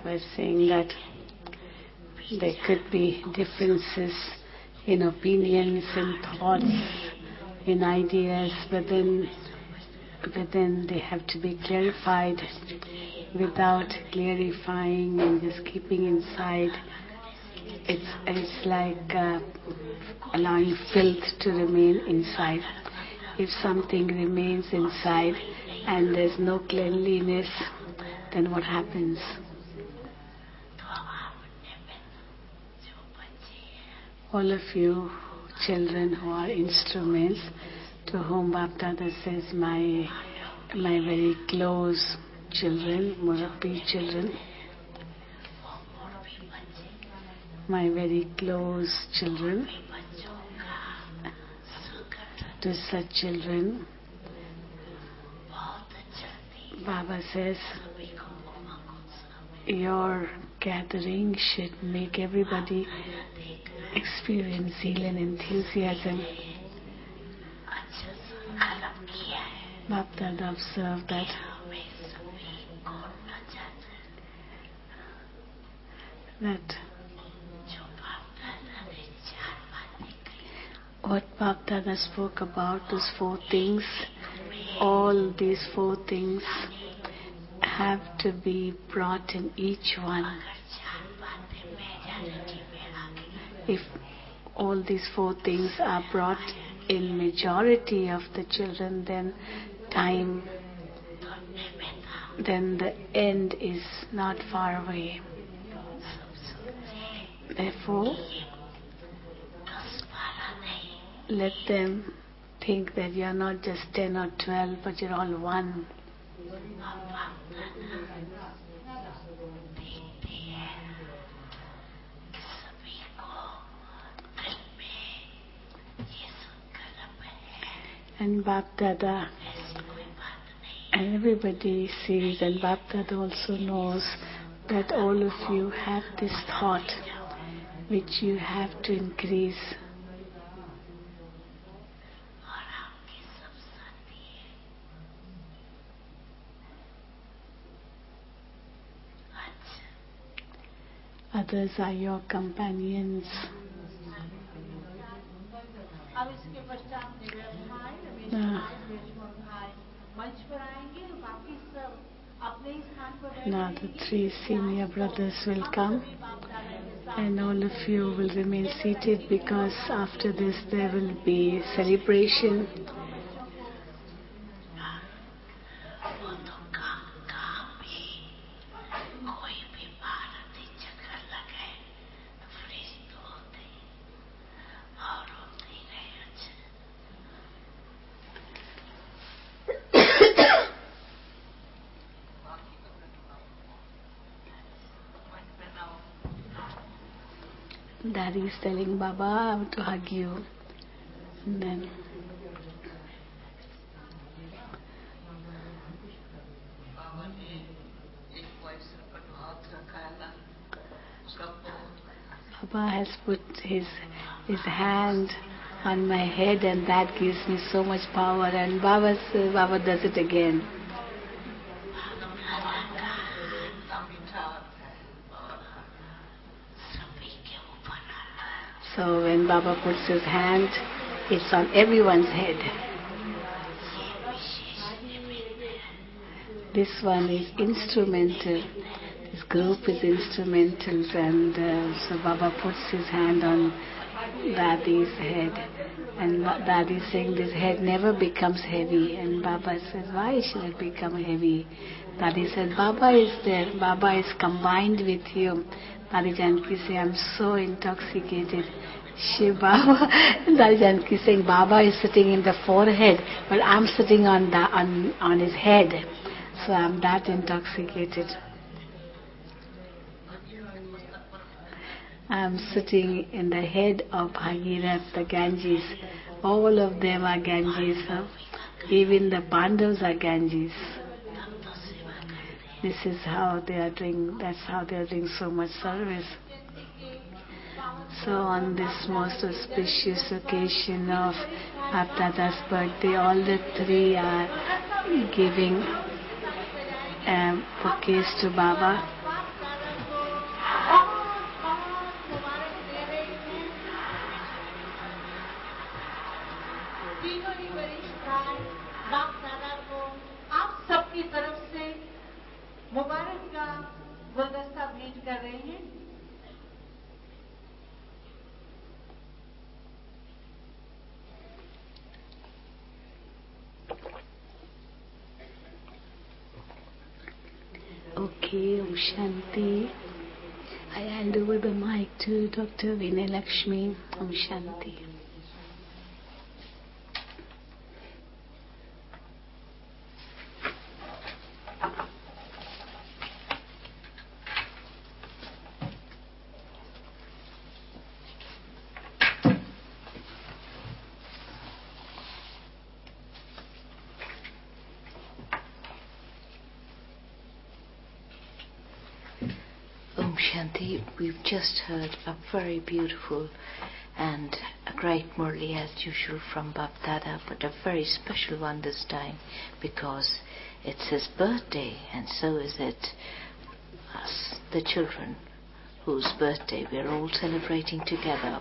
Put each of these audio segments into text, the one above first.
was saying that there could be differences in opinions, in thoughts, in ideas, but then they have to be clarified. Without clarifying and just keeping inside, it's like allowing filth to remain inside. If something remains inside and there's no cleanliness, then what happens? All of you children who are instruments, to whom Bapdada says my very close children, Murabbi children, my very close children, to such children, Baba says, your gathering should make everybody experience zeal and enthusiasm. Bapdada observed that what Bapdada spoke about, those 4 things, all these 4 things have to be brought in each one. If all these 4 things are brought in majority of the children, then the end is not far away. Therefore, let them think that you're not just 10 or 12, but you're all one. And Bapdada, and everybody sees, and Bapdada also knows that all of you have this thought which you have to increase. Others are your companions. Now the 3 senior brothers will come, and all of you will remain seated, because after this there will be celebration. Daddy is telling Baba, I want to hug you. And then Baba has put his hand on my head, and that gives me so much power. And Baba does it again. So when Baba puts his hand, it's on everyone's head. This one is instrumental. This group is instrumentals, and so Baba puts his hand on Dadi's head, and Dadi is saying this head never becomes heavy. And Baba says, why should it become heavy? Dadi said, Baba is there. Baba is combined with you. Dadi Janki says, I'm so intoxicated. Shiv Baba. Dadi Janki saying, Baba is sitting in the forehead, but I'm sitting on his head. So I'm that intoxicated. I'm sitting in the head of Bhagirath, the Ganges. All of them are Ganges. Huh? Even the Pandavas are Ganges. This is how they are doing, that's how they are doing so much service. So on this most auspicious occasion of Bapdada's birthday, all the 3 are giving bouquets to Baba. तीनों ही वरिष्ठ भाई बाप दादा को आप सबकी तरफ से मुबारक का गुलदस्ता भेंट कर रहे हैं। Okay, Om Shanti. I hand over the mic to Dr. Vinay Lakshmi. Om Shanti. Om Shanti, we've just heard a very beautiful and a great Murli as usual from Bap Dada, but a very special one this time because it's his birthday, and so is it us, the children, whose birthday we're all celebrating together.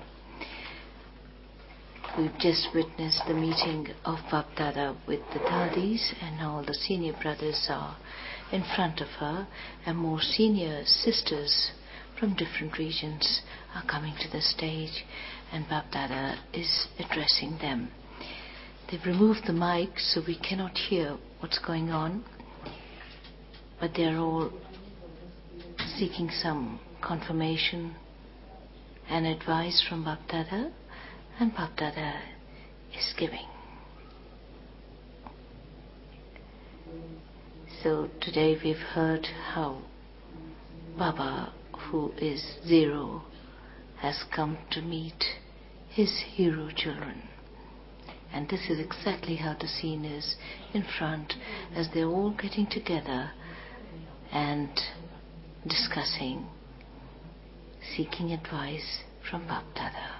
We've just witnessed the meeting of Bap Dada with the Dadis, and all the senior brothers are in front of her, and more senior sisters from different regions are coming to the stage, and Bap Dada is addressing them. They've removed the mic so we cannot hear what's going on, but they're all seeking some confirmation and advice from Bap Dada, and Bap Dada is giving. So today we've heard how Baba, who is Zero, has come to meet his hero children. And this is exactly how the scene is in front, as they're all getting together and discussing, seeking advice from Bap Dada.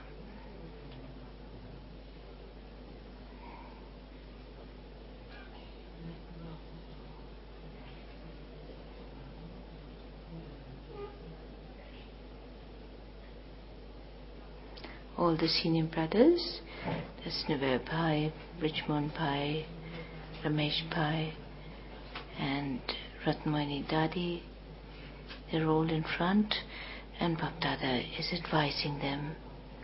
All the senior brothers, that's Nivek Bhai, Richmond Bhai, Ramesh Bhai, and Ratnamani Dadi, they're all in front, and Bap Dada is advising them.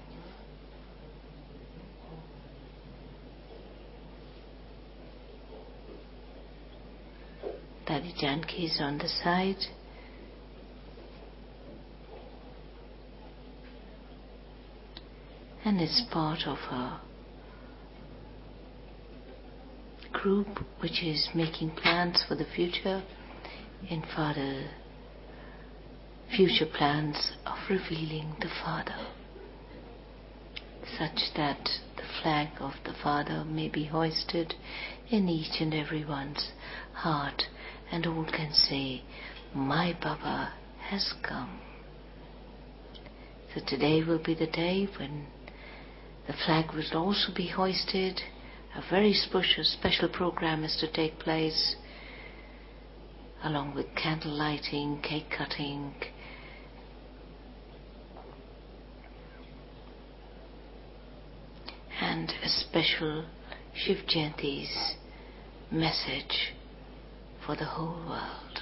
Dadi Janki is on the side. And it's part of a group which is making plans for the future in Father, future plans of revealing the Father, such that the flag of the Father may be hoisted in each and everyone's heart, and all can say, my Baba has come. So today will be the day when the flag will also be hoisted. A very special program is to take place, along with candle lighting, cake cutting, and a special Shiv Jayanti's message for the whole world.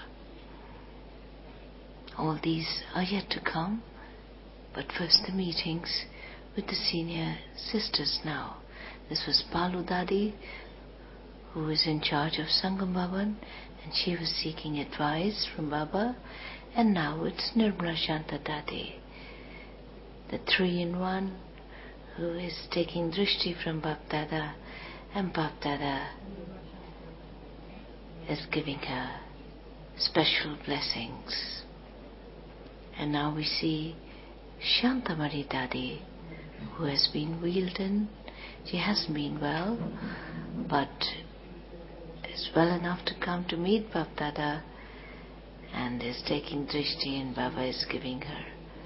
All these are yet to come, but first the meetings with the senior sisters now. This was Balu Dadi, who was in charge of Sangam Bhavan, and she was seeking advice from Baba, and now it's Nirmala Shanta Dadi, the 3-in-1, who is taking drishti from Bap Dada, and Bap Dada is giving her special blessings. And now we see Shantamari Dadi, who has been wheeled in. She hasn't been well, but is well enough to come to meet Bap Dada, and is taking drishti, and Baba is giving her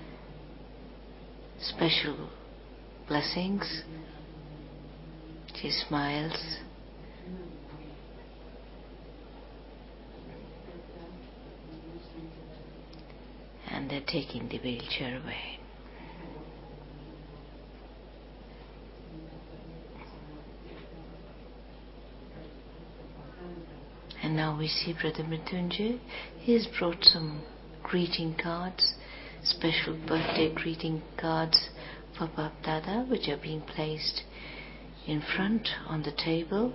special blessings. She smiles. And they're taking the wheelchair away. now we see Brother Mrityunjay. He has brought some greeting cards, special birthday greeting cards for Bap Dada, which are being placed in front on the table.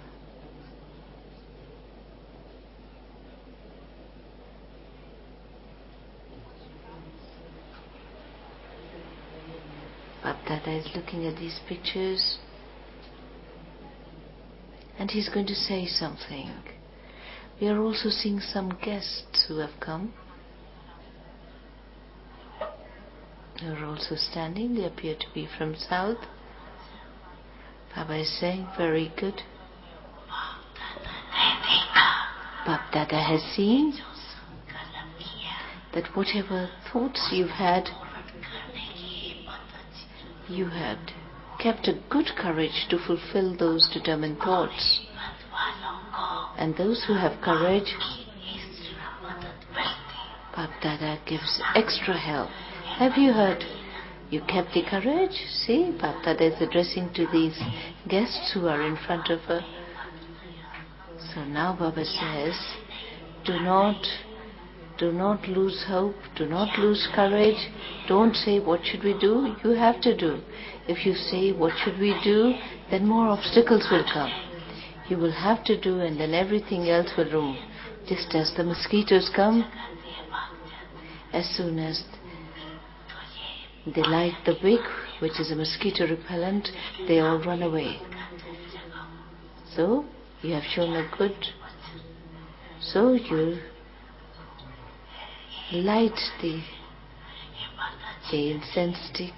Bap Dada is looking at these pictures and he's going to say something. We are also seeing some guests who have come. They are also standing. They appear to be from south. Baba is saying, very good. Bap Dada has seen that whatever thoughts you've had, you had kept a good courage to fulfill those determined thoughts. And those who have courage, Bap Dada gives extra help. Have you heard? You kept the courage? See, Bap Dada is addressing to these guests who are in front of her. So now Baba says, do not lose hope, do not lose courage. Don't say, what should we do? You have to do. If you say, what should we do? Then more obstacles will come. You will have to do, and then everything else will remove. Just as the mosquitoes come, as soon as they light the wick, which is a mosquito repellent, they all run away. So, you have shown a good... So you light the incense stick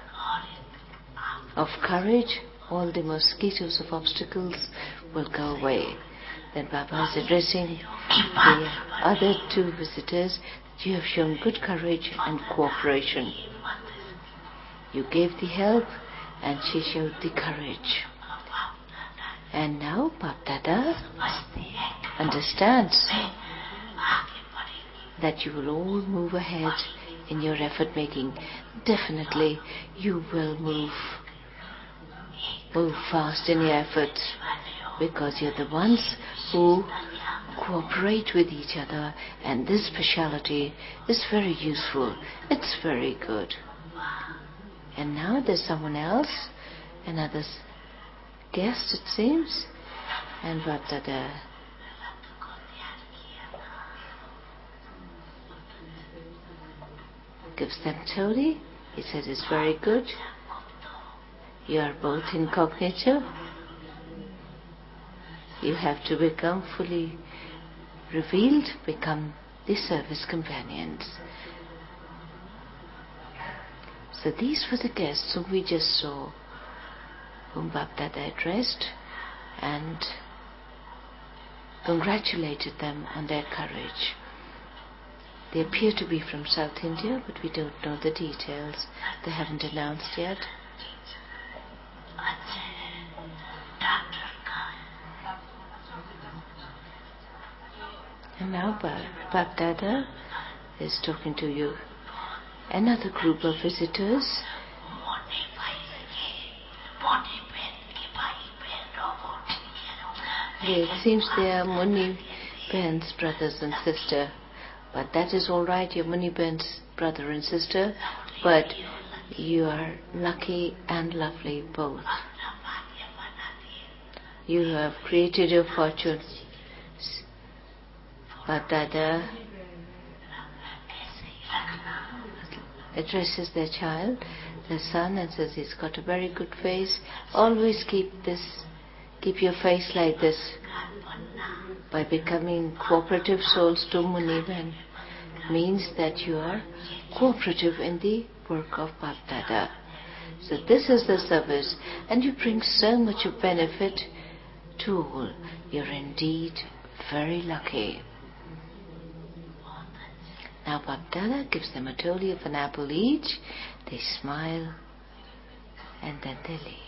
of courage, all the mosquitoes of obstacles will go away. Then Baba is addressing the other two visitors that you have shown good courage and cooperation. You gave the help and she showed the courage. And now Bap Dada understands that you will all move ahead in your effort making. Definitely you will move fast in your efforts, because you're the ones who cooperate with each other, and this speciality is very useful. It's very good. And now there's someone else, another guest it seems, and Bap Dada gives them Todi. He says it's very good. You are both incognito. You have to become fully revealed, become the service companions. So these were the guests whom we just saw, whom Bap Dada addressed and congratulated them on their courage. They appear to be from South India, but we don't know the details. They haven't announced yet. And now Bap Dada is talking to you. Another group of visitors. It seems they are Muni Ben's brothers and sister. But that is all right, you're Muni Ben's brother and sister, but you are lucky and lovely both. You have created your fortune. Bap Dada addresses their child, their son, and says he's got a very good face. Always keep your face like this. By becoming cooperative souls to Muni Ben means that you are cooperative in the work of Bap Dada. So this is the service, and you bring so much of benefit to all. You're indeed very lucky. Now Bap Dada gives them a toli of an apple each. They smile and then they leave.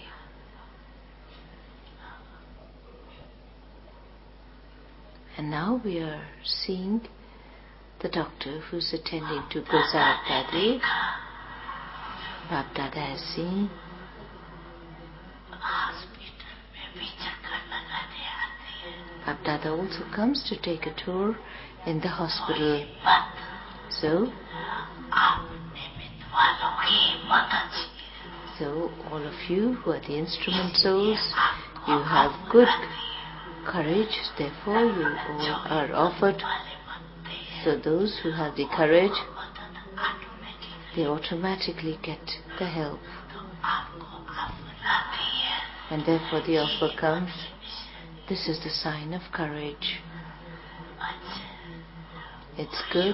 And now we are seeing the doctor who's attending to Gozar Dadi. Bap Dada has seen Bapdada also comes to take a tour in the hospital. So all of you who are the instrument souls, you have good courage, therefore you all are offered. So those who have the courage, they automatically get the help. And therefore the offer comes. This is the sign of courage. It's good.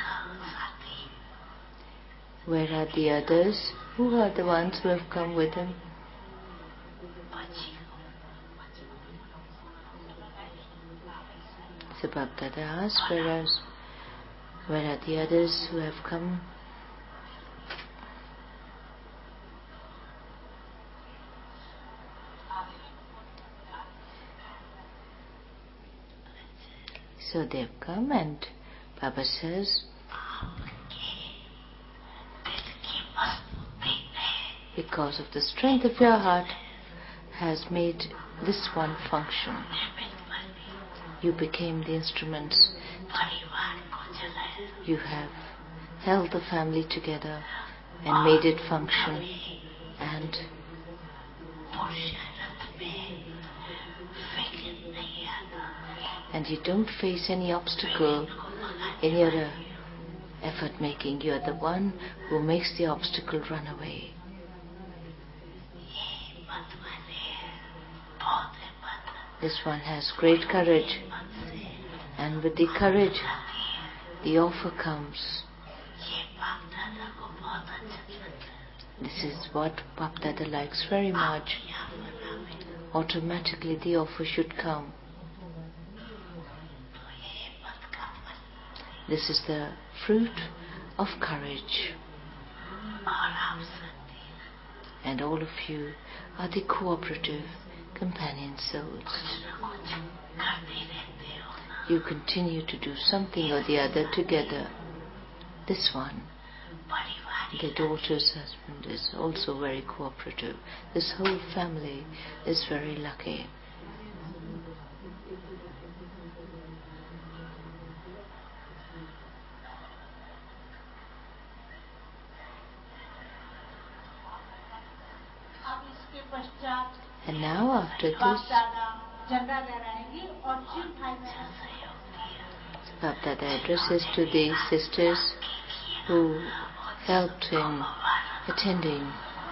Where are the others? Who are the ones who have come with him? So Bapdada asks, where are the others who have come? So they've come, and Baba says, because of the strength of your heart has made this one function. You became the instruments. You have held the family together and made it function. And you don't face any obstacle in your effort making. You are the one who makes the obstacle run away. This one has great courage, and with the courage, the offer comes. This is what Bapdada likes very much. Automatically the offer should come. This is the fruit of courage. And all of you are the cooperative companion souls. You continue to do something or the other together. This one, the daughter's husband, is also very cooperative. This whole family is very lucky. And now after this, Bapdada addresses to the sisters who helped in attending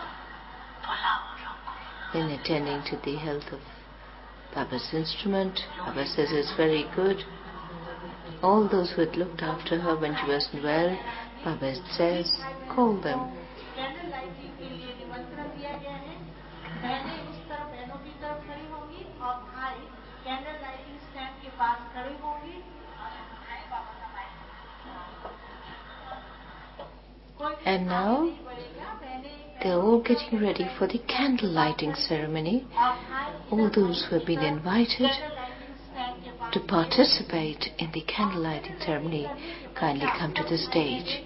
to the health of Baba's instrument. Baba says it's very good. All those who had looked after her when she wasn't well, Baba says, call them. And now they're all getting ready for the candle lighting ceremony. All those who have been invited to participate in the candle lighting ceremony kindly come to the stage.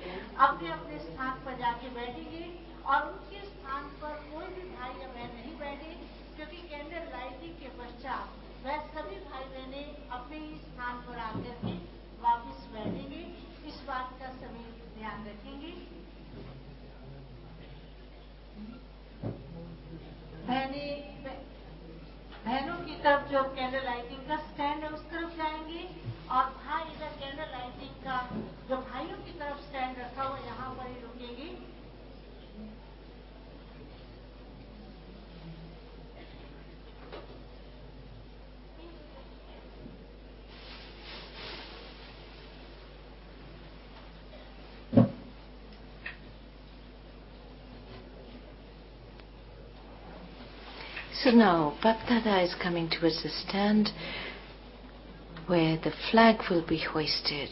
बहनों की तरफ जो candle lighting का stand है उस तरफ जाएंगे और भाई इधर कैंडल लाइटिंग का जो भाइयों की तरफ स्टैंड रखा हुआ यहाँ पर ही रुकेंगे. So now Bapdada is coming towards the stand where the flag will be hoisted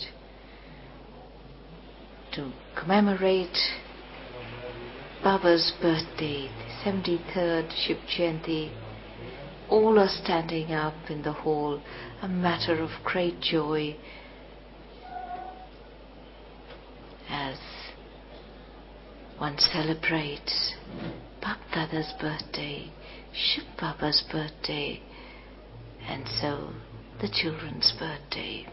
to commemorate Baba's birthday, the 73rd Shiv Jayanti. All are standing up in the hall, a matter of great joy as one celebrates Bapdada's birthday, Shiv Baba's birthday. And so the children's birthday.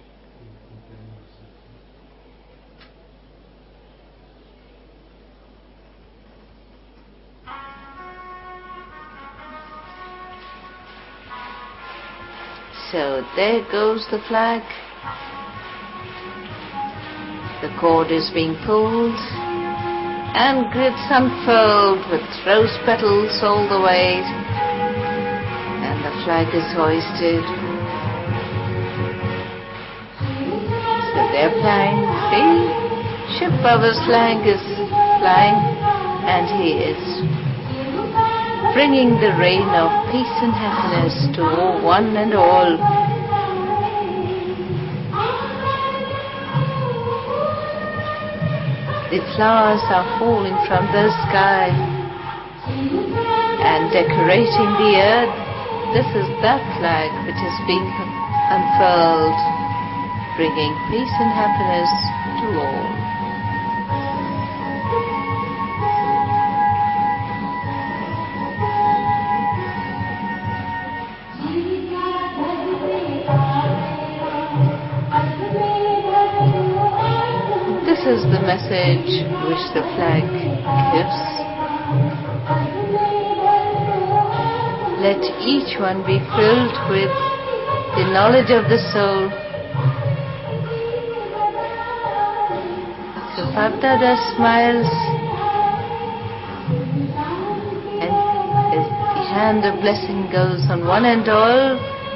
So there goes the flag. The cord is being pulled and grids unfurled with rose petals all the way, and the flag is hoisted. So they're flying. See? Shiv Baba's flag is flying, and he is bringing the rain of peace and happiness to one and all. The flowers are falling from the sky and decorating the earth. This is that flag which is being unfurled, bringing peace and happiness to all. This is the message which the flag gives. Let each one be filled with the knowledge of the soul. So Bap Dada smiles, and the hand of blessing goes on one and all.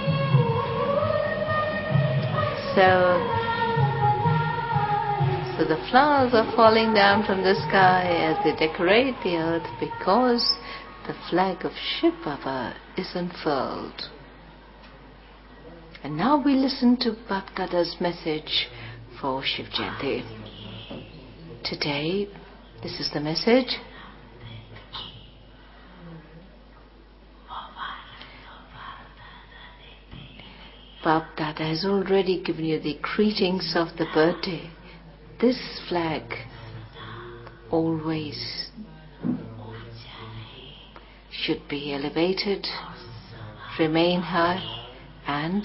So the flowers are falling down from the sky as they decorate the earth because the flag of Shiv Baba is unfurled. And now we listen to Bap Dada's message for Shiv Jayanti. Today, this is the message. Bap Dada has already given you the greetings of the birthday. This flag always should be elevated, remain high, and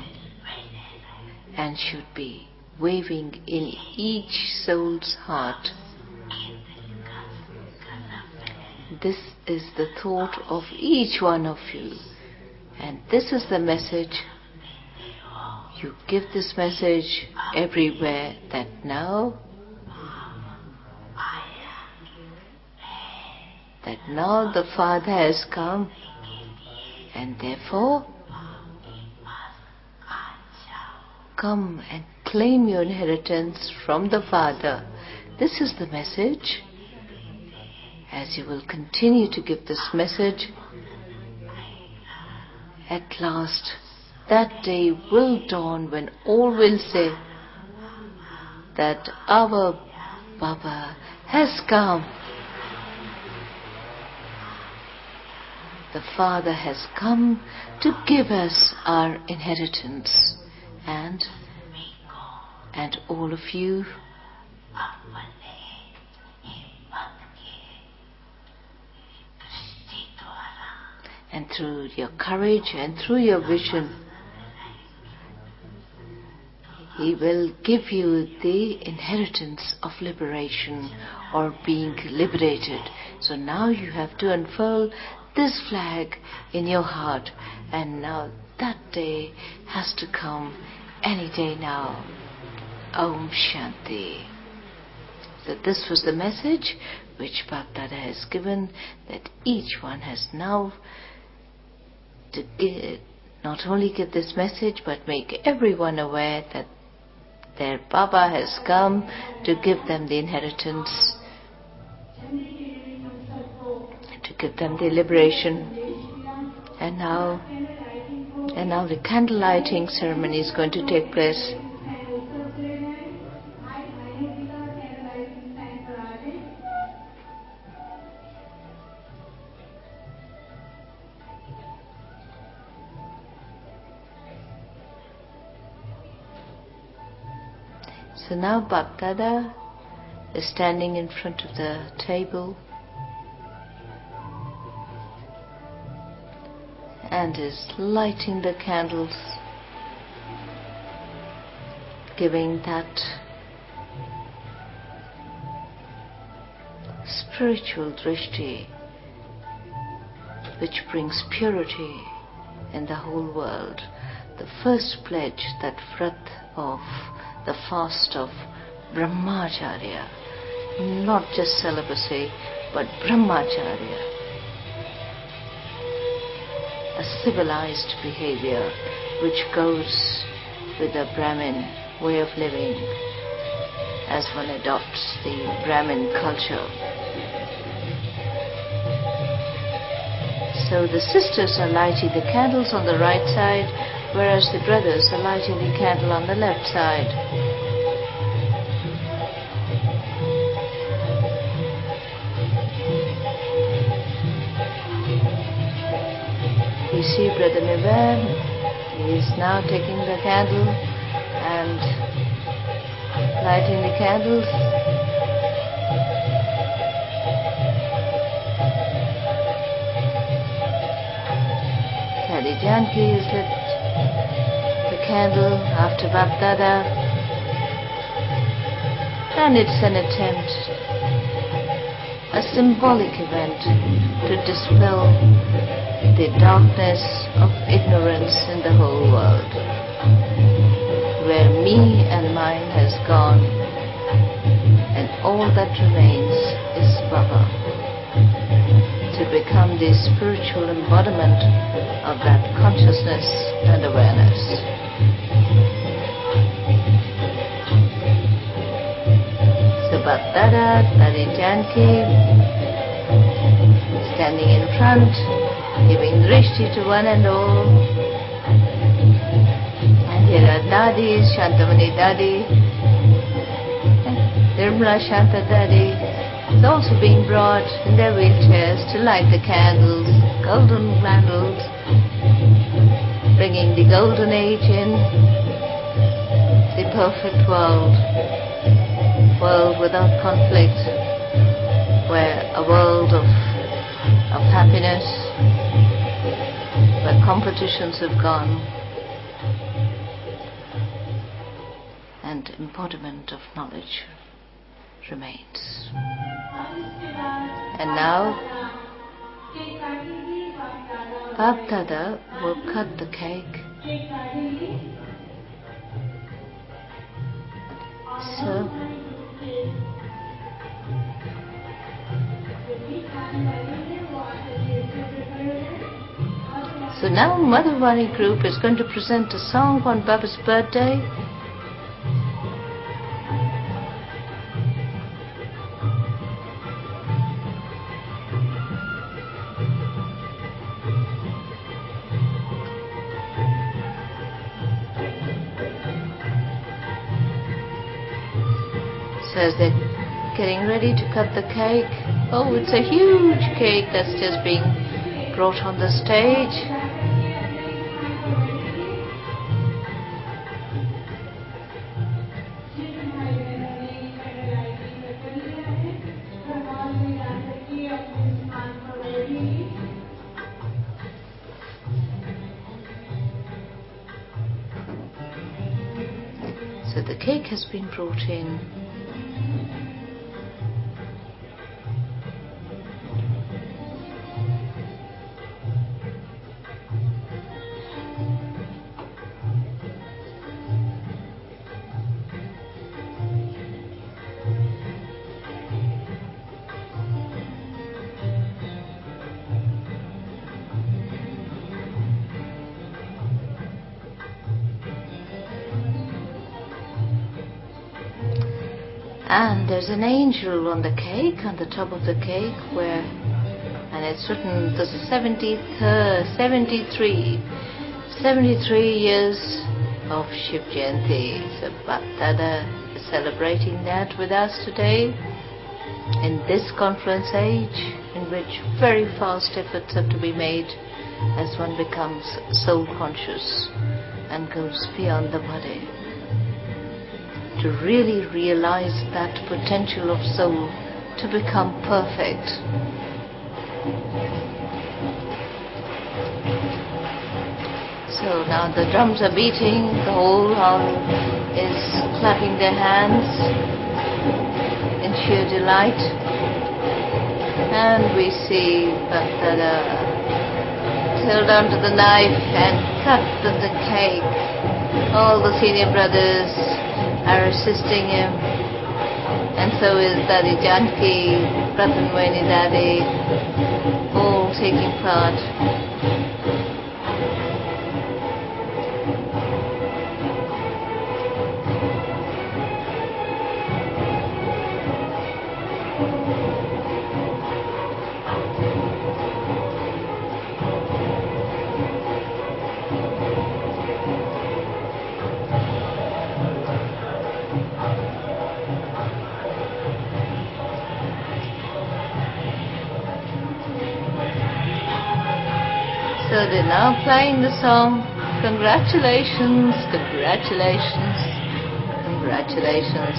should be waving in each soul's heart. This is the thought of each one of you, and this is the message. You give this message everywhere that now the Father has come, and therefore come and claim your inheritance from the Father. This is the message. As you will continue to give this message, at last that day will dawn when all will say that our Baba has come. The Father has come to give us our inheritance, and all of you and through your courage and through your vision, He will give you the inheritance of liberation or being liberated. So now you have to unfurl this flag in your heart, and now that day has to come any day now. Om Shanti. So this was the message which Bap Dada has given, that each one has now to not only give this message but make everyone aware that their Baba has come to give them the inheritance, to give them the liberation. And now the candle lighting ceremony is going to take place. So now Bap Dada is standing in front of the table and is lighting the candles giving that spiritual drishti which brings purity in the whole world. The first pledge, that vrat of the fast of Brahmacharya, not just celibacy but Brahmacharya, a civilized behavior which goes with the Brahmin way of living as one adopts the Brahmin culture. So the sisters are lighting the candles on the right side, whereas the brothers are lighting the candle on the left side. You see Brother Nivan, he is now taking the candle and lighting the candles. Daddy Janki has lit the candle after Bapdada, and it's an attempt, a symbolic event to dispel the darkness of ignorance in the whole world, where me and mine has gone, and all that remains is Baba, to become the spiritual embodiment of that consciousness and awareness. So Bapdada, Daddy Janki, standing in front, giving drishti to one and all. And here are Dadis, Shantamani Dadi, Nirmala Shanta Dadi is also being brought in their wheelchairs to light the candles, golden candles, bringing the golden age in, the perfect world without conflict, where a world of happiness, where competitions have gone, and embodiment of knowledge remains. And now Bapdada will cut the cake. So now Madhuvani group is going to present a song on Baba's birthday. So as they're getting ready to cut the cake, oh, it's a huge cake that's just being brought on the stage. So the cake has been brought in. And there's an angel on the cake, on the top of the cake, and it's written the 73 years of Shiv Jayanti. So Bapdada is celebrating that with us today in this conference age, in which very fast efforts have to be made as one becomes soul conscious and goes beyond the body, to really realize that potential of soul to become perfect. So now the drums are beating, the whole hall is clapping their hands in sheer delight. And we see Baptada held onto the knife and cut the cake. All the senior brothers are assisting him. And so is Dadi Janki, Ratan Moini Dadi, all taking part. So they're now playing the song, congratulations, congratulations, congratulations.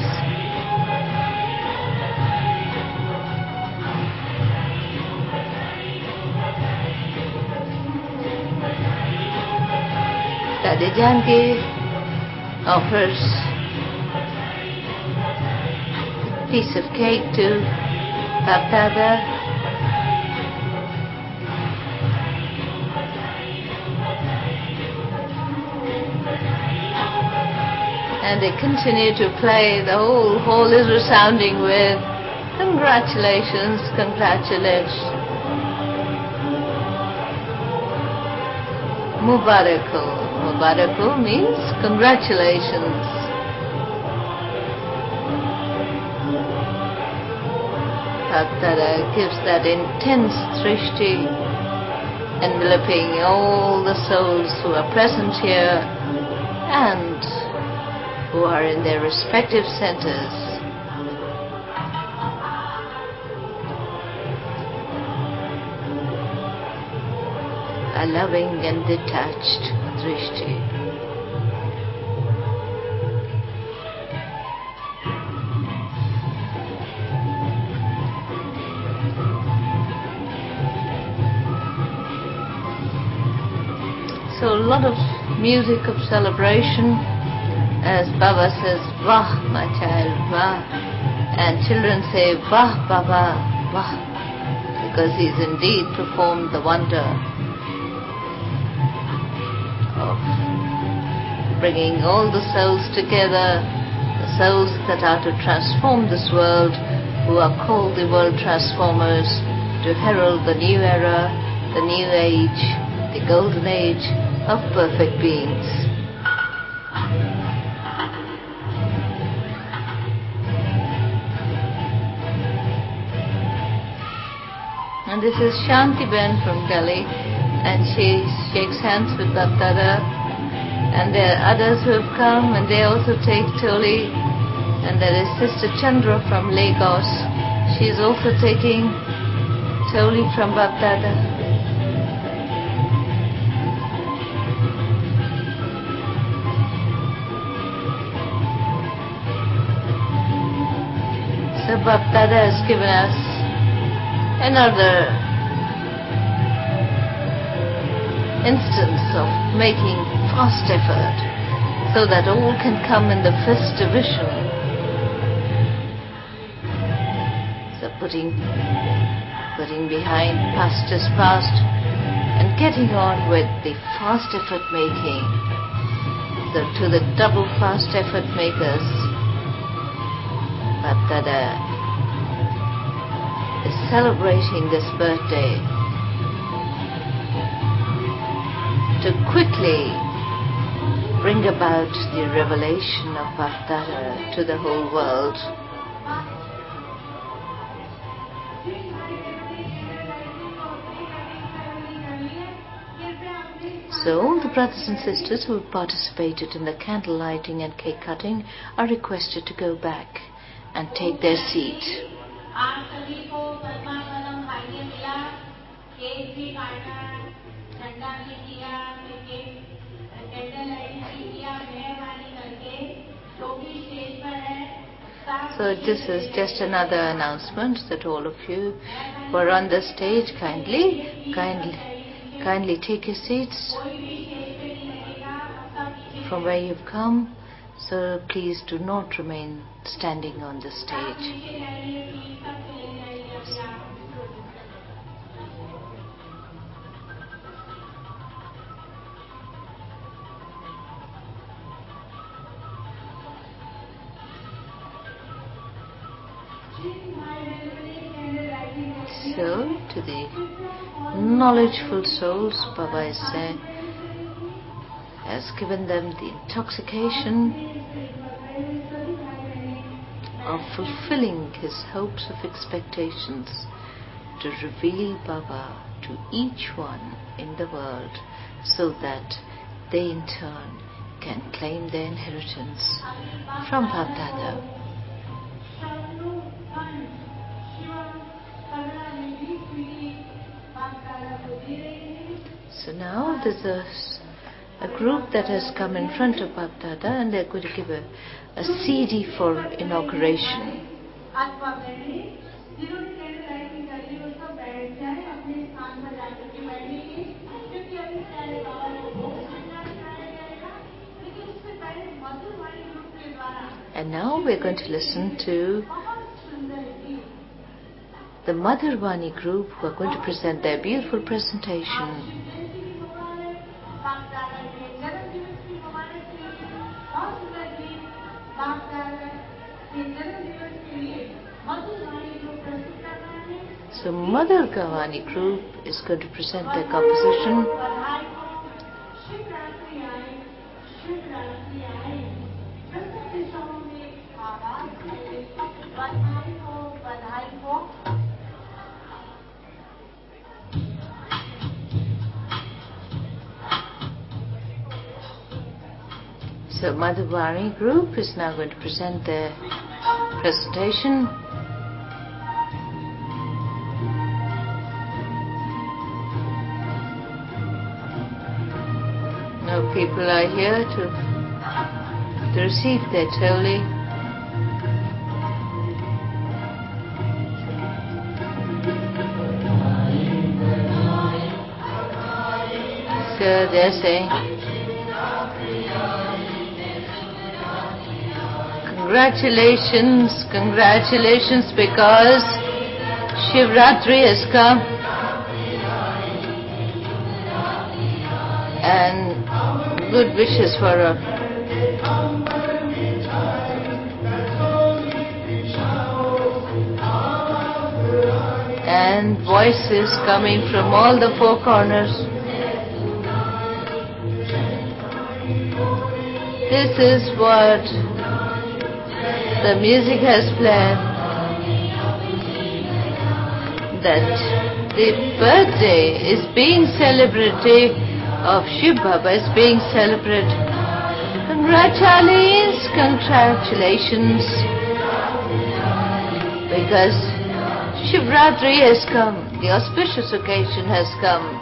Dadi Janki offers a piece of cake to Baptada. And they continue to play. The whole hall is resounding with congratulations, congratulations. Mubarakul. Mubarakul means congratulations. Baptada gives that intense drishti, enveloping all the souls who are present here and who are in their respective centers. A loving and detached drishti. So a lot of music of celebration. As Baba says, Vah, my child, Vah. And children say, Vah, Baba, Vah. Because he's indeed performed the wonder of bringing all the souls together, the souls that are to transform this world, who are called the world transformers, to herald the new era, the new age, the golden age of perfect beings. And this is Shanti Ben from Delhi, and she shakes hands with Baptada. And there are others who have come, and they also take Toli. And there is Sister Chandra from Lagos. She is also taking Toli from Baptada. So Baptada has given us another instance of making fast effort so that all can come in the first division. So putting behind past is past and getting on with the fast effort making. So to the double fast effort makers, Baptada is celebrating this birthday to quickly bring about the revelation of Baptada to the whole world. So all the brothers and sisters who have participated in the candle lighting and cake cutting are requested to go back and take their seat. So this is just another announcement that all of you who are on the stage kindly take your seats. from where you've come, so please do not remain standing on the stage. So, to the knowledgeful souls, Baba is saying, has given them the intoxication of fulfilling his hopes of expectations to reveal Baba to each one in the world so that they in turn can claim their inheritance from Bapdada. So now there's a group that has come in front of Bapdada and they're going to give a CD for inauguration. And now we're going to listen to the Madhur Vani group who are going to present their beautiful presentation. So Madhur Vani group is going to present their composition. So Madhur Vani group is now going to present their presentation. Now people are here to receive their Toli. So they're saying, congratulations, congratulations, because Shivratri has come and good wishes for her. And voices coming from all the four corners. This is what the music has played, that the birthday is being celebrated of Shiv Baba is being celebrated. Congratulations, congratulations, because Shivratri has come, the auspicious occasion has come.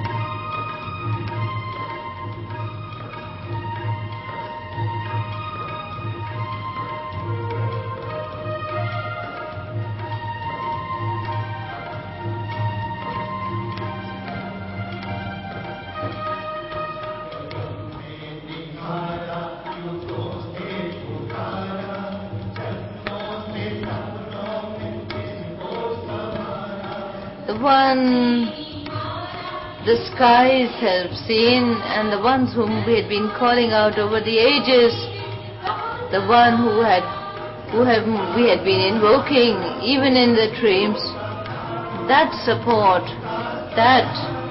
The one the skies have seen and the ones whom we had been calling out over the ages, the one we had been invoking even in the dreams, that support, that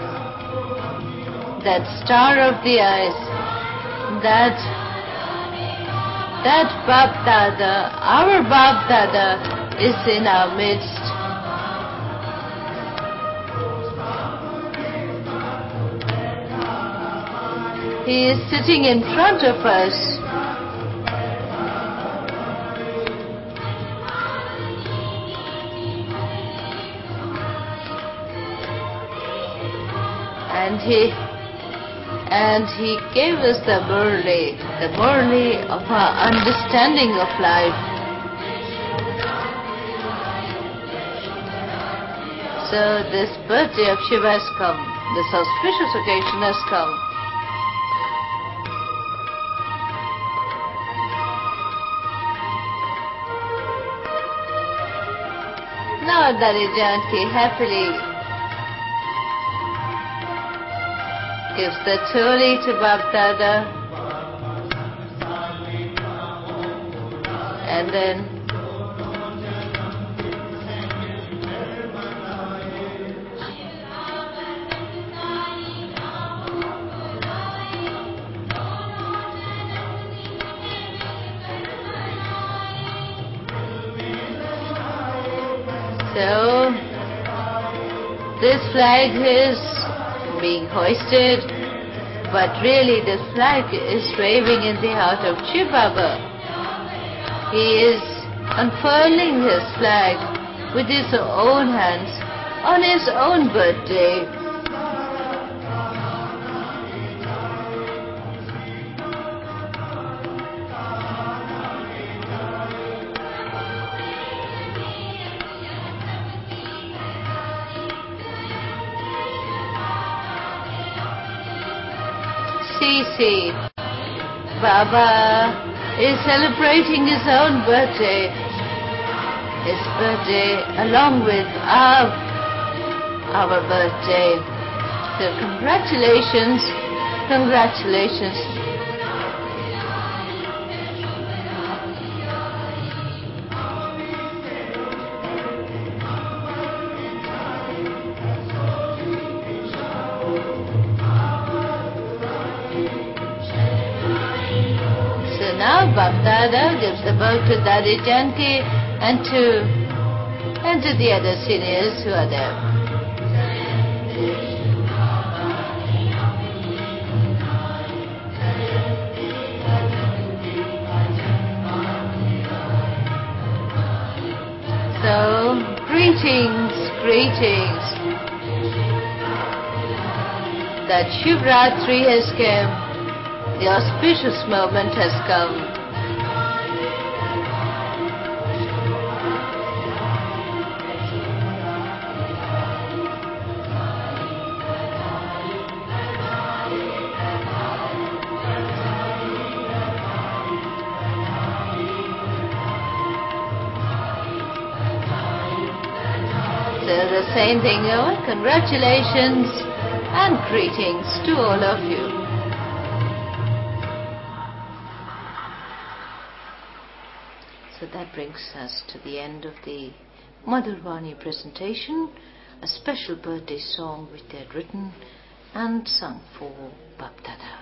star of the eyes, that Bapdada, our Bapdada is in our midst. He is sitting in front of us. And he gave us the Murli of our understanding of life. So this birthday of Shiva has come, this auspicious occasion has come. now Dari Janki happily gives the choli to Bap Dada, and then so this flag is being hoisted, but really this flag is waving in the heart of Shiv Baba. He is unfurling his flag with his own hands on his own birthday. See, Baba is celebrating his own birthday. His birthday along with our birthday. So congratulations, congratulations. Now Bap Dada gives the bow to Dari Janki and to the other seniors who are there. So greetings. That Shivratri has come. The auspicious moment has come. So the same thing, congratulations and greetings to all of you. So that brings us to the end of the Madhurvani presentation, a special birthday song which they had written and sung for Bap Dada.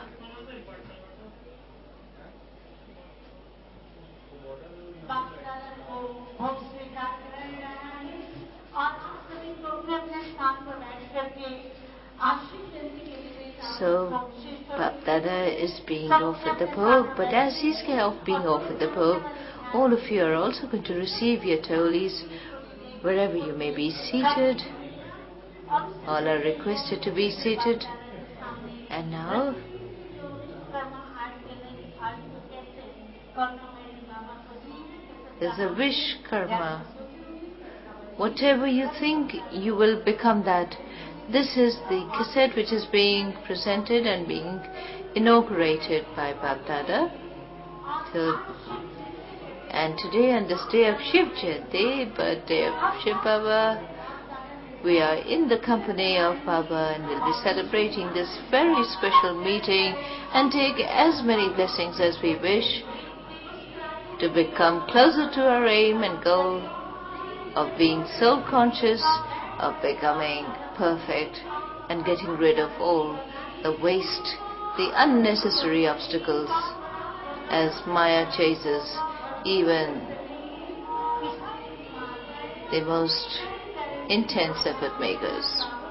So Bap Dada is being offered the Bhog, but as he's being offered the Bhog, all of you are also going to receive your tolis wherever you may be seated. All are requested to be seated. And now, there's a wish karma. Whatever you think, you will become that. This is the cassette which is being presented and being inaugurated by Bap Dada. And today, on this day of Shiv Jayanti, birthday of Shiv Baba, we are in the company of Baba and we'll be celebrating this very special meeting and take as many blessings as we wish to become closer to our aim and goal of being soul conscious, of becoming perfect and getting rid of all the waste, the unnecessary obstacles as Maya chases even the most intense effort makers.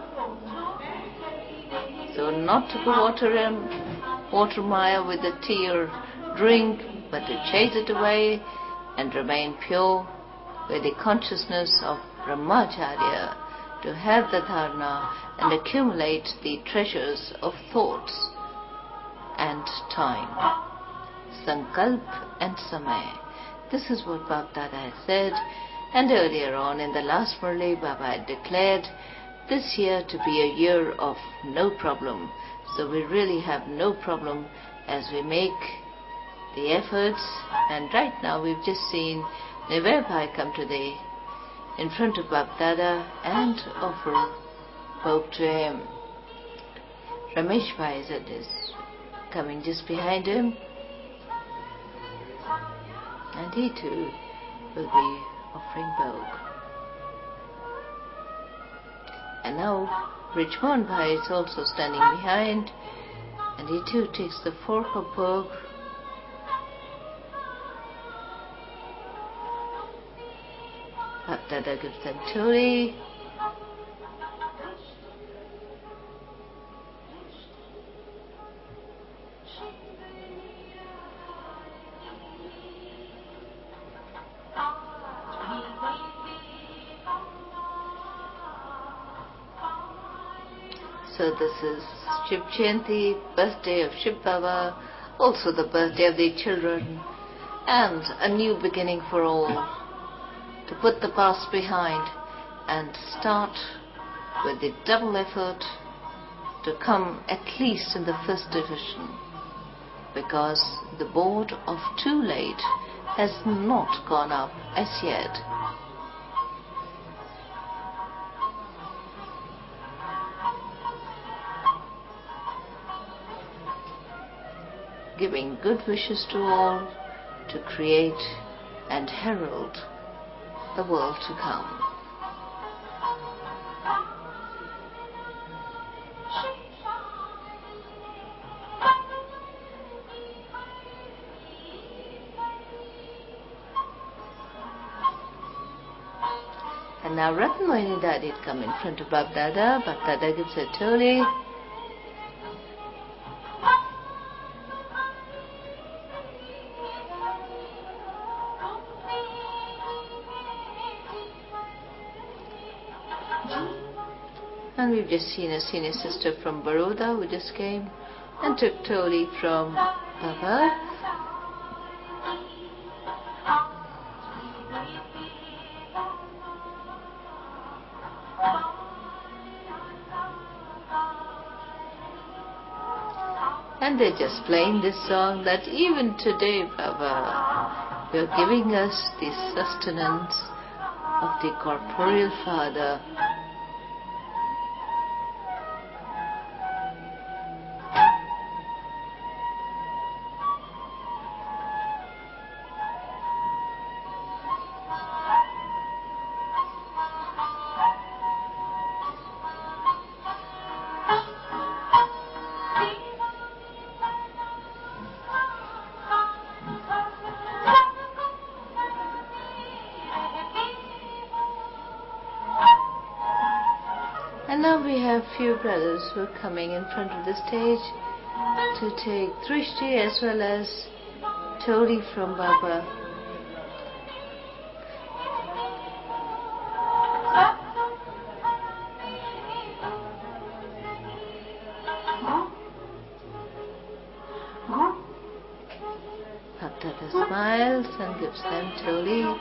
So not to water Maya with a tea or drink, but to chase it away and remain pure with the consciousness of Brahmacharya, to have the dharana and accumulate the treasures of thoughts and time. Sankalp and Samay. This is what Bap Dada had said, and earlier on in the last Murli, Baba had declared this year to be a year of no problem. So we really have no problem as we make the efforts. And right now we've just seen Nivay Bhai come to the in front of Bapdada and offer Bhog to him. Ramesh Bhai is coming just behind him, and he too will be offering Bhog. And now Richmond Bhai is also standing behind, and he too takes the fork of Bhog. Bapdada gives them Toli. So this is Shiv Jayanti, birthday of Shiv Baba, also the birthday of the children, and a new beginning for all. To put the past behind and start with the double effort to come at least in the first division, because the board of Too Late has not gone up as yet. Giving good wishes to all to create and herald the world to come. And now Ratna Mohini Dadi come in front of Bapdada. Bapdada gives her Toli. And we've just seen a senior sister from Baroda who just came and took Toli from Baba. And they're just playing this song that even today, Baba, you're giving us the sustenance of the corporeal father. And now we have few brothers who are coming in front of the stage to take Drishti as well as Toli from Baba. Bapdada smiles and gives them Toli.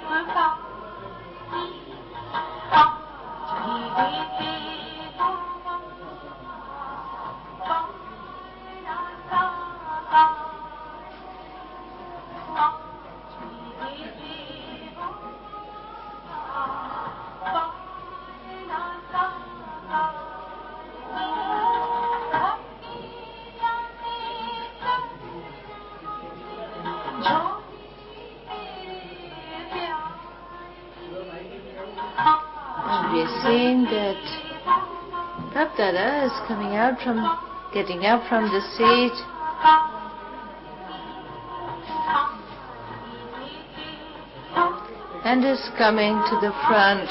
And we are seeing that Bapdada is getting up from the seat. And is coming to the front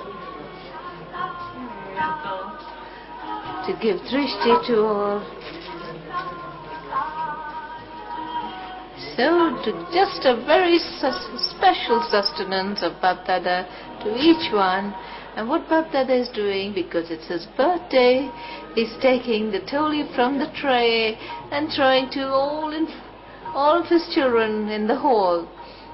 to give Drishti to all. So, just a very special sustenance of Bapdada to each one. And what Bapdada is doing, because it's his birthday, he's taking the Toli from the tray and throwing to all of his children in the hall.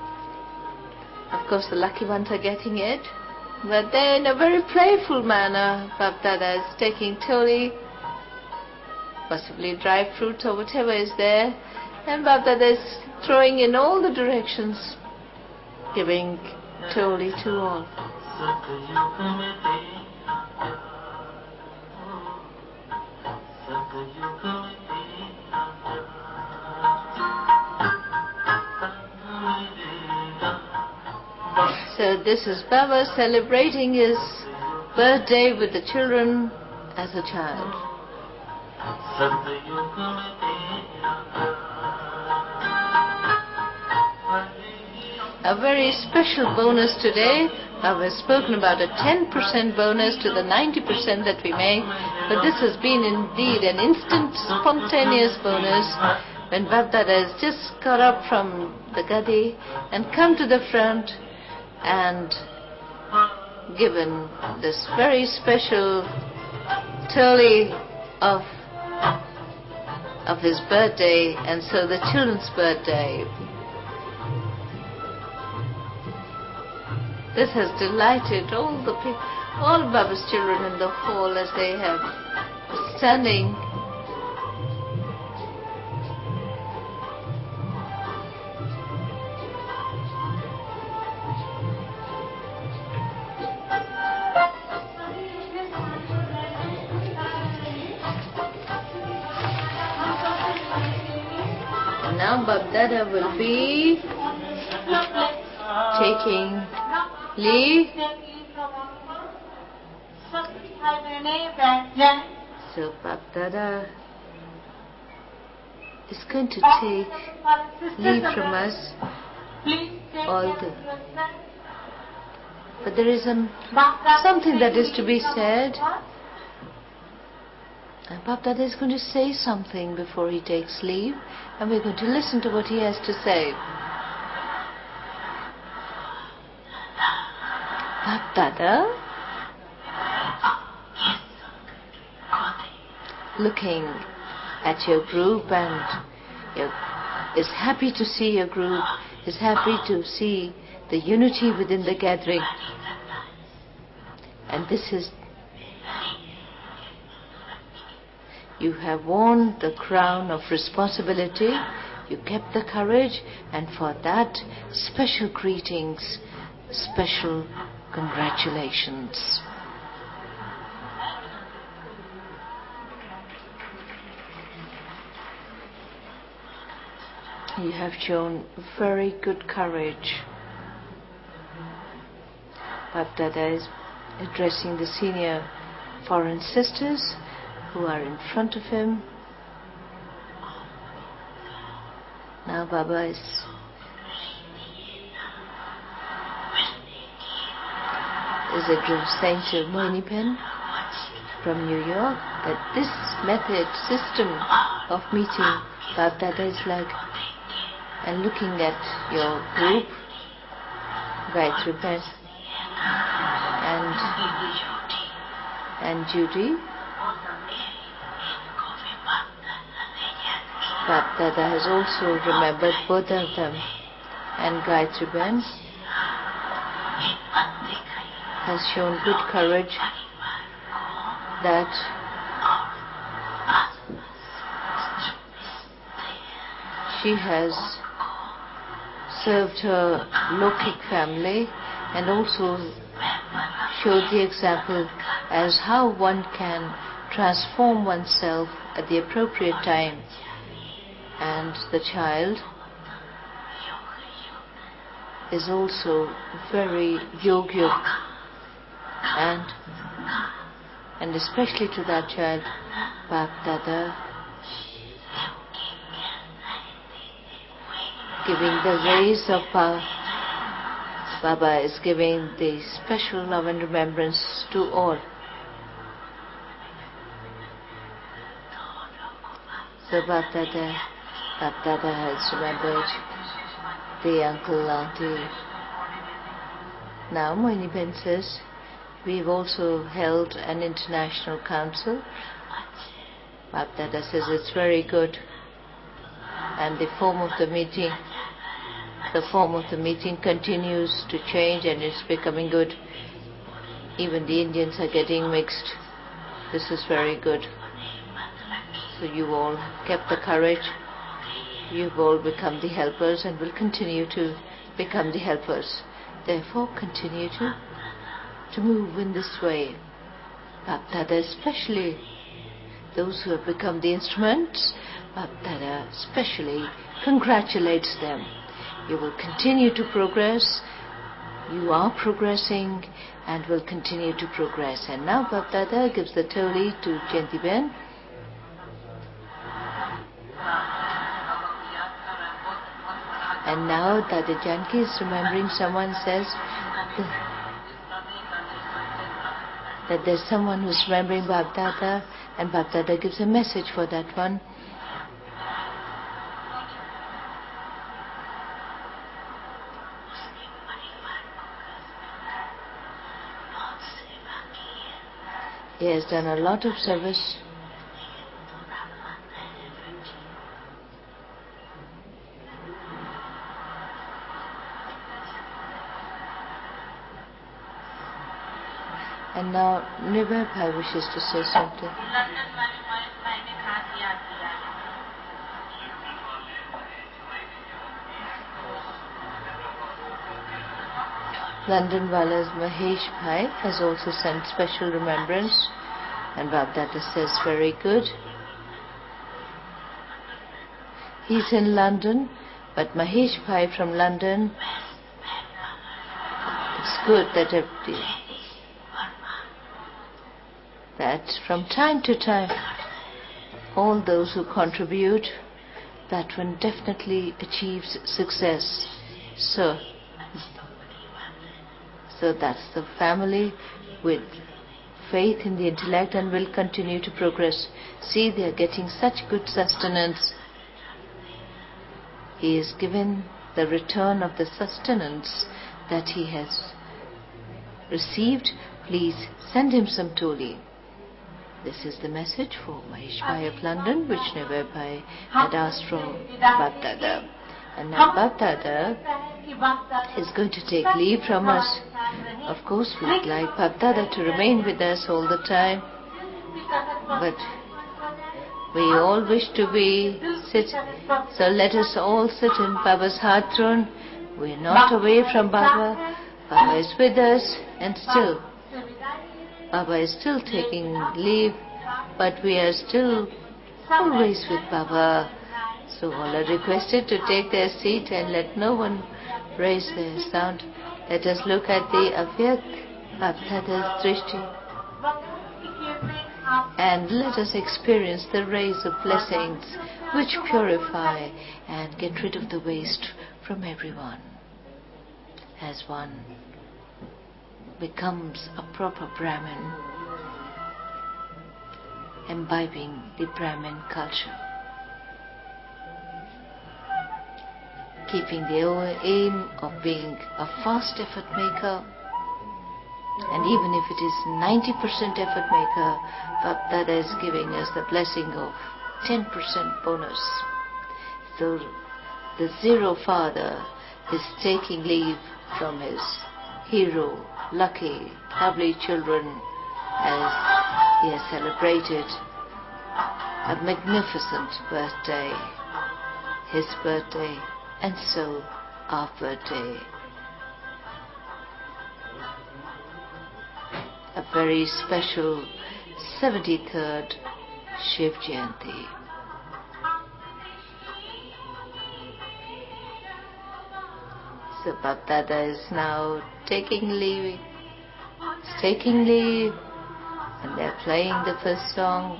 Of course, the lucky ones are getting it, but then in a very playful manner, Bapdada is taking Toli, possibly dry fruits or whatever is there, and Bapdada is throwing in all the directions, giving Toli to all. So this is Baba celebrating his birthday with the children as a child. A very special bonus today. I've spoken about a 10% bonus to the 90% that we make, but this has been indeed an instant, spontaneous bonus when Bapdada has just got up from the gadi and come to the front and given this very special toli of his birthday, and so the children's birthday. This has delighted all the people, all Baba's children in the hall as they have standing. And now Bapdada will be taking leave. So Bapdada is going to take leave from us but there is something that is to be said, and Bapdada is going to say something before he takes leave, and we're going to listen to what he has to say. Bapdada, looking at your group and is happy to see your group, is happy to see the unity within the gathering. And this is, you have worn the crown of responsibility, you kept the courage, and for that, special greetings, special congratulations. You have shown very good courage. Bapdada is addressing the senior foreign sisters who are in front of him. Now Baba is saying to Moinipen from New York that this system of meeting Bapdada is like, and looking at your group, Gayatri Ben and Judy, Bapdada has also remembered both of them, and Gayatri Ben has shown good courage that she has served her Lokik family and also showed the example as how one can transform oneself at the appropriate time. And the child is also very yog, and especially to that child, Bapdada giving the rays of Baba is giving the special love and remembrance to all. So Bapdada has remembered the uncle, auntie. Now Moinipen says, we've also held an international council. Bapdada says it's very good. And the form of the meeting continues to change and it's becoming good. Even the Indians are getting mixed. This is very good. So you all kept the courage. You've all become the helpers and will continue to become the helpers. Therefore, continue to to move in this way. Bapdada, especially those who have become the instruments, Bapdada especially congratulates them. You will continue to progress. You are progressing and will continue to progress. And now Bapdada gives the Toli to Jayanti-Ben. And now Dada Janki is remembering, someone says that there's someone who's remembering Bapdada, and Bapdada gives a message for that one. He has done a lot of service. And now Nibir Bhai wishes to say something. London Wala's Mahesh Bhai has also sent special remembrance, and Bapdada says very good. He's in London, but Mahesh Bhai from London, it's good that from time to time all those who contribute, that one definitely achieves success. So that's the family with faith in the intellect and will continue to progress. See, they are getting such good sustenance. He is given the return of the sustenance that he has received. Please send him some Toli. This is the message for Mahesh Bhai of London, which Nibir Bhai had asked from Bapdada. And now Bapdada is going to take leave from us. Of course, we would like Bapdada to remain with us all the time, but we all wish to sit. So let us all sit in Baba's heart throne. We are not away from Baba. Baba is with us, and still Baba is still taking leave, but we are still always with Baba. So all are requested to take their seat and let no one raise their sound. Let us look at the Avyak Bapdada's Drishti, and let us experience the rays of blessings which purify and get rid of the waste from everyone. As one becomes a proper Brahmin, imbibing the Brahmin culture, keeping the aim of being a fast effort maker, and even if it is 90% effort maker, Bapdada is giving us the blessing of 10% bonus. So the Zero Father is taking leave from his hero, lucky, lovely children, as he has celebrated a magnificent birthday, his birthday, and so our birthday. A very special 73rd Shiv Jayanti. So Bapdada is now taking leave, and they're playing the first song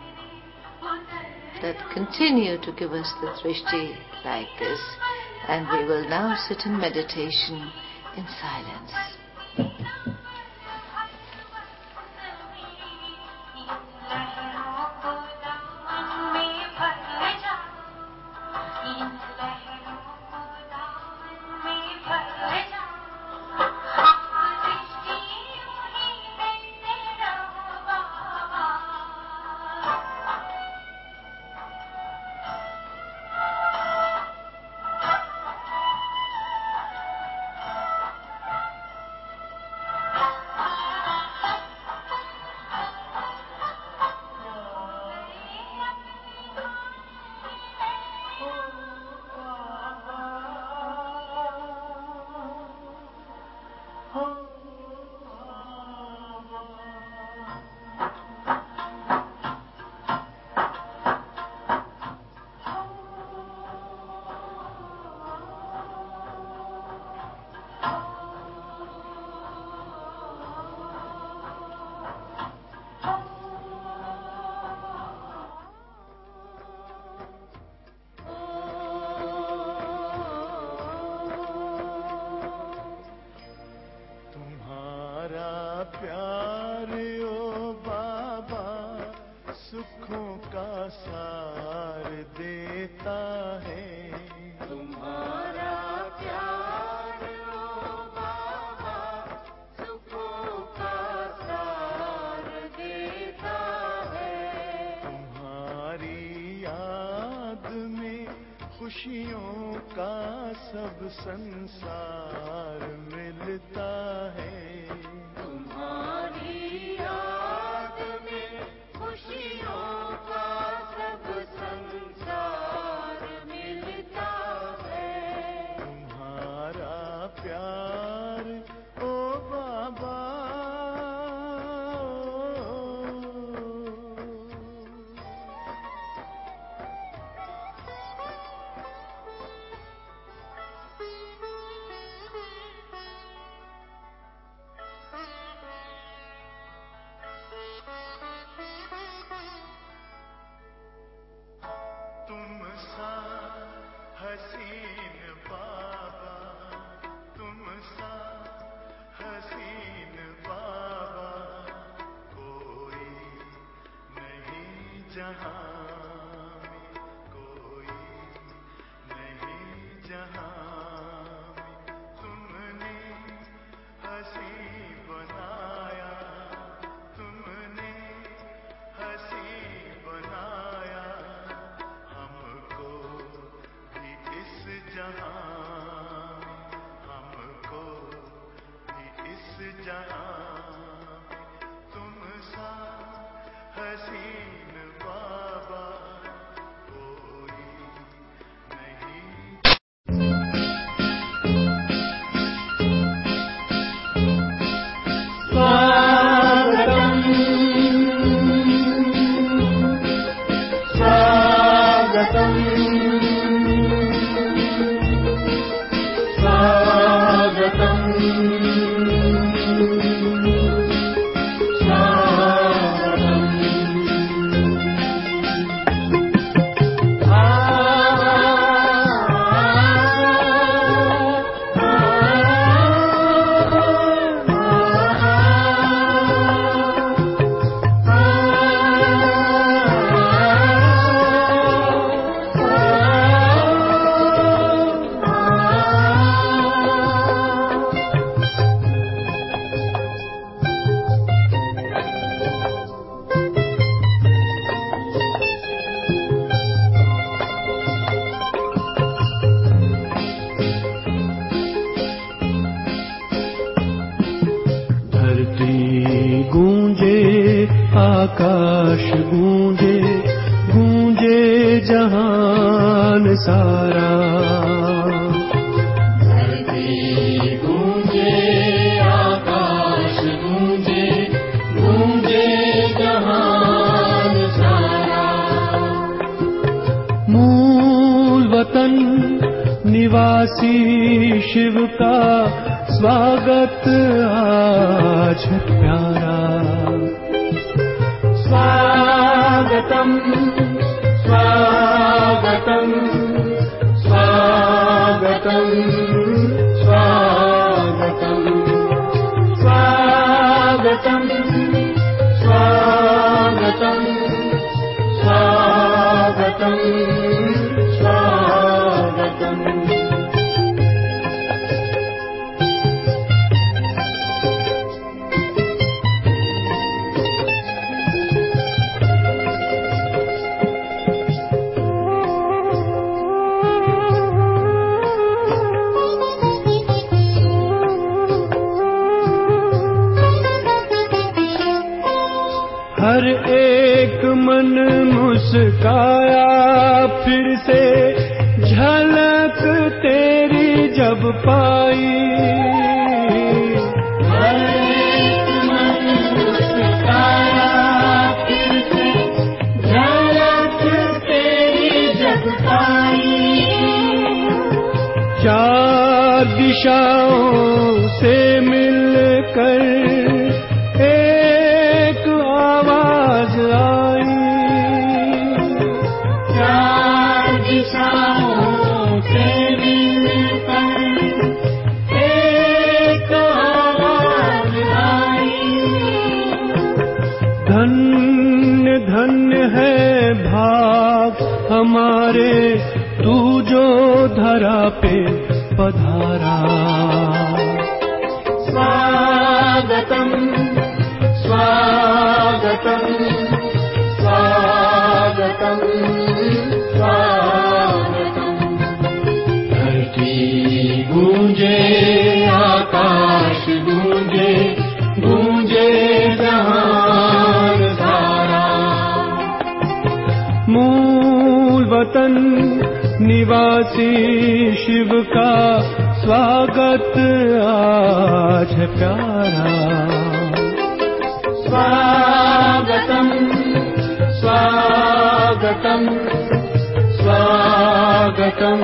that continue to give us the Drishti like this, and we will now sit in meditation in silence. खुशियों का सब संसार मिलता है। तुम्हारी याद में खुशियों का सब संसार मिलता है। तुम्हारा प्यार ओ बाबा, तुम सा हसीन बाबा, तुम सा हसीन बाबा कोई नहीं जहां में, कोई नहीं जहां में। तुमने हसी बनाया, तुमने हसी बनाया हमको भी इस जहां में, हमको भी इस जहां में। तुम सा हसीन बाबा कोई नहीं। स्वागतम् स्वागतम् स्वागतम् गूंजे आकाश गूंजे, गूंजे जहान सारा। धरती गूंजे आकाश गूंजे, गूंजे जहान सारा। मूल वतन निवासी शिव का स्वागत आज है प्यारा। स्वागतम् स्वागतम् स्वागतम् स्वागतम् स्वागतम् स्वागतम् स्वागतम् स्वागतम्। हर एक मन मुस्काया फिर से झलक तेरी जब पाई। हर एक मन मुस्काया फिर से झलक तेरी जब पाई। चार दिशाओं से मिलकर एक आवाज आई। चार दिशाओं से मिलकर एक आवाज आई। धन्य धन्य है भाग हमारे, तू जो धरा पे पधारा। स्वागतम् स्वागतम् स्वागतम् स्वागतम् निवासी शिव का स्वागत आज है प्यारा। स्वागतम स्वागतम स्वागतम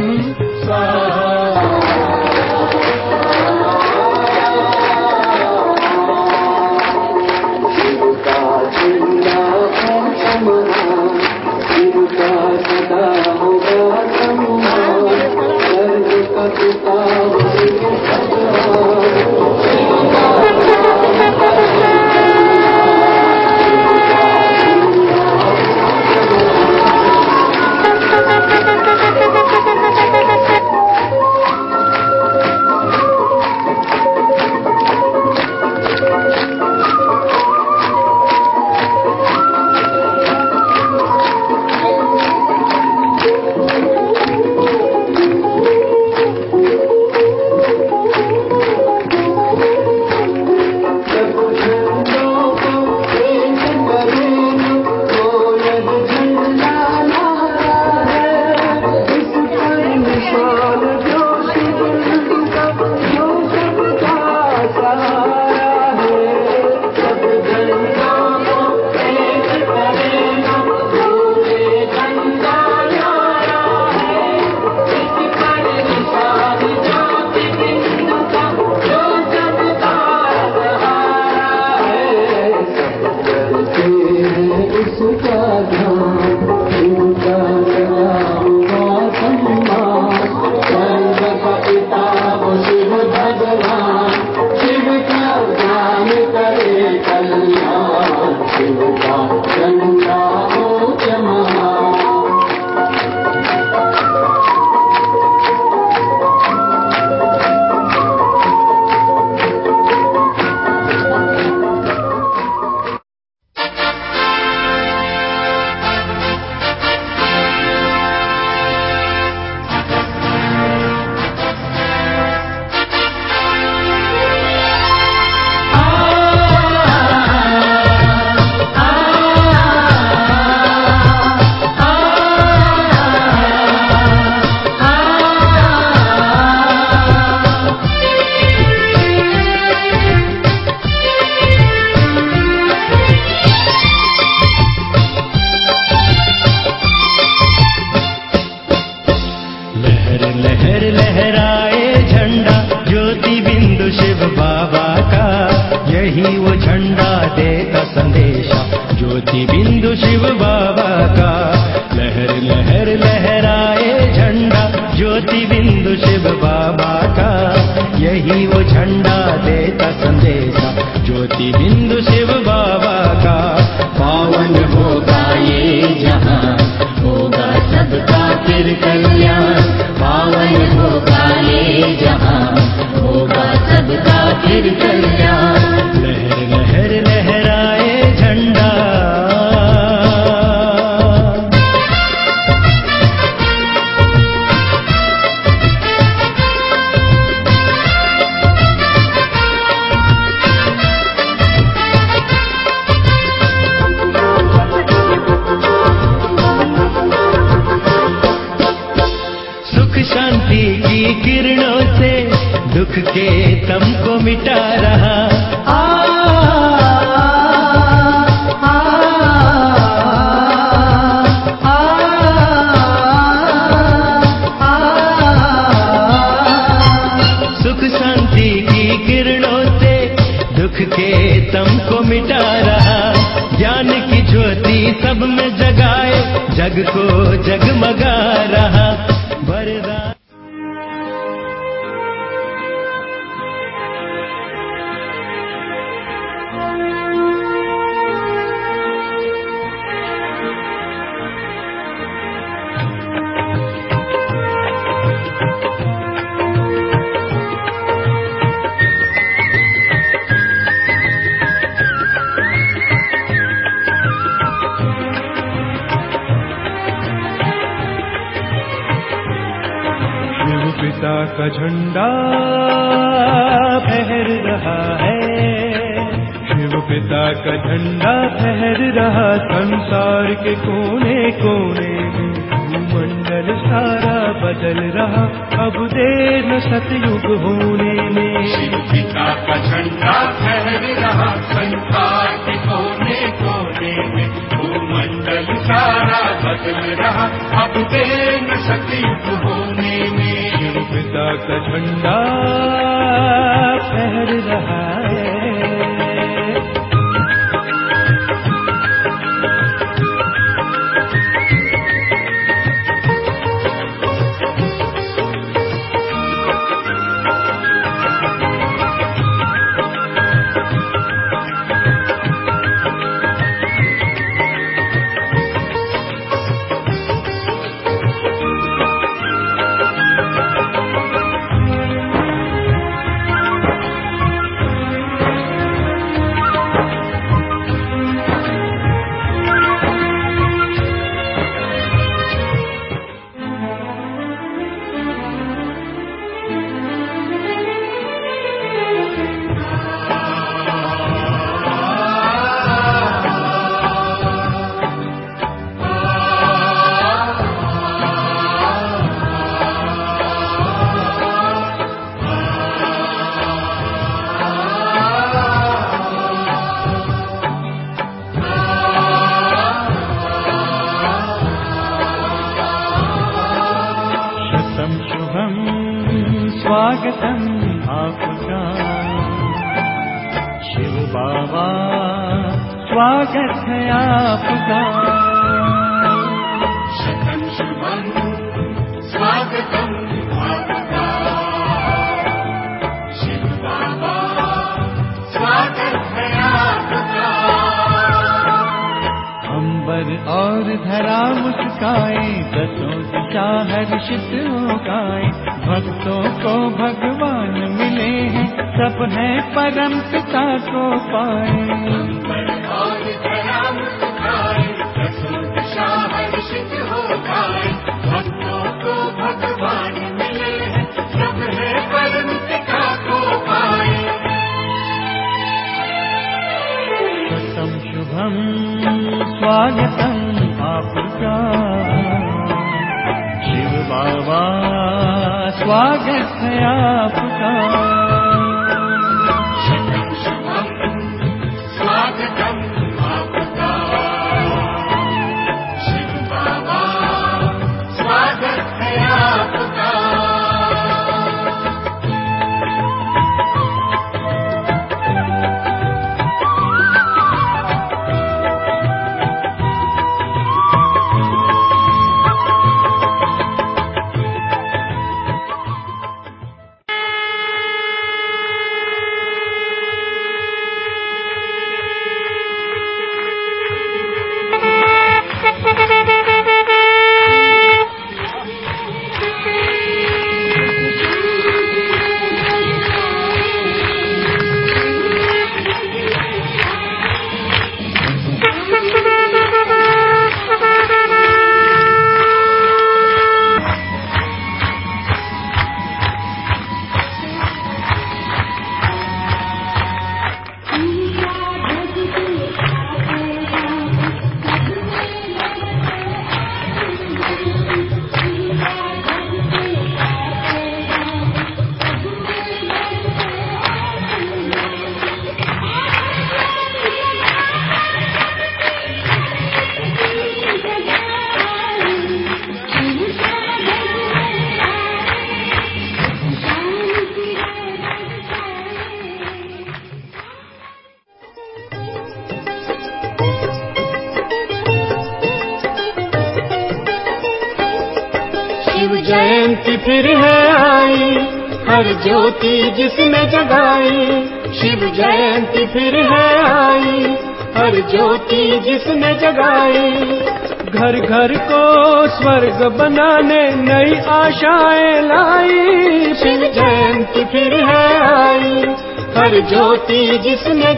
का झंडा फहर रहा है, शिव पिता का झंडा फहर रहा संसार के कोने कोने में। भूमंडल सारा बदल रहा, अब देर न सतयुग होने में। शिव पिता का झंडा फहर रहा संसार के कोने कोने में। भूमंडल सारा बदल रहा, अब देर न सतयुग होने में। शिव पिता का झंडा फहर रहा है। स्वागतम आपका शिव बाबा, स्वागत है आपका। शतम शुभम स्वागतम आपका शिव बाबा, स्वागत है आपका। अंबर और धरा मुस्काए, दसों दिशा हर्षित हो गाए। भक्तों को भगवान मिले हैं, सब हैं परम पिता को पाए। और धरा मुस्काए, दसों दिशा हर्षित हो गाए। भक्तों को भगवान मिले हैं, सब हैं परम पिता को पाए। शतम शुभम स्वागतम आपका शिव बाबा, स्वागत है आपका। शतम शुभम स्वागतम आपका शिव बाबा, स्वागत है आपका। शिव जयंती फिर है आई, हर ज्योति जिसने जगाई। शिव जयंती फिर है आई, हर ज्योति जिसने जगाई। घर घर को स्वर्ग बनाने नई आशाएं लाई। शिव जयंती फिर है आई, हर ज्योति जिसने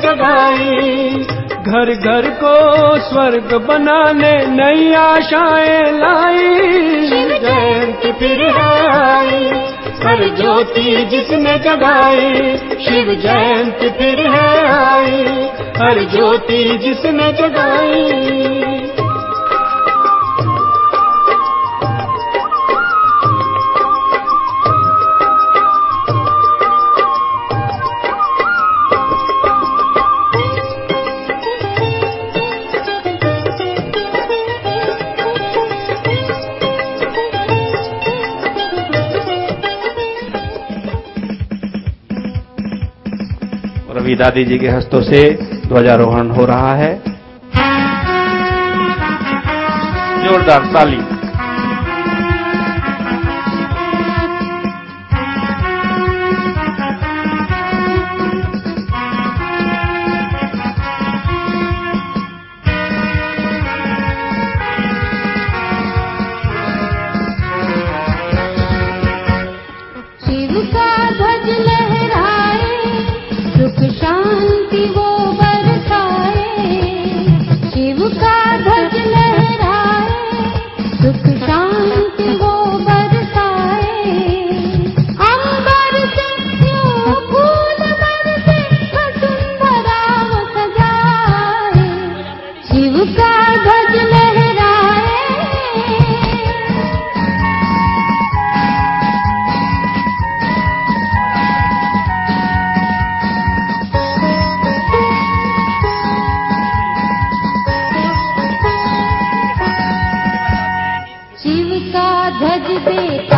जगाई। घर घर को स्वर्ग बनाने नई आशाएं लाई। शिव जयंती फिर है आई, हर ज्योति जिसने जगाई। शिव जयंती फिर है आई, हर ज्योति जिसने जगाई। अभी दादी जी के हस्तों से ध्वजारोहण हो रहा है। जोरदार ताली। ध्वज पे